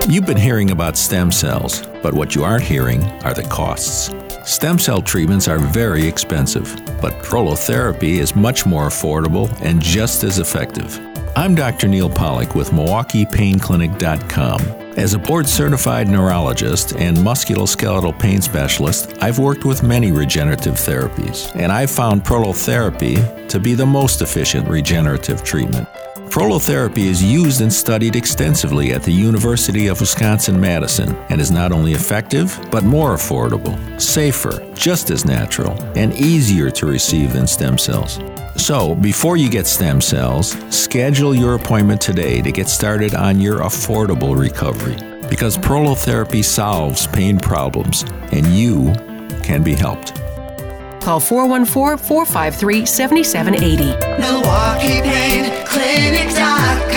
You've been hearing about stem cells, but what you aren't hearing are the costs. Stem cell treatments are very expensive, but prolotherapy is much more affordable and just as effective. I'm Dr. Neil Pollack with MilwaukeePainClinic.com. As a board-certified neurologist and musculoskeletal pain specialist, I've worked with many regenerative therapies, and I've found prolotherapy to be the most efficient regenerative treatment. Prolotherapy is used and studied extensively at the University of Wisconsin-Madison and is not only effective, but more affordable, safer, just as natural, and easier to receive than stem cells. So, before you get stem cells, schedule your appointment today to get started on your affordable recovery, because prolotherapy solves pain problems, and you can be helped. Call 414-453-7780. MilwaukeePainClinic.com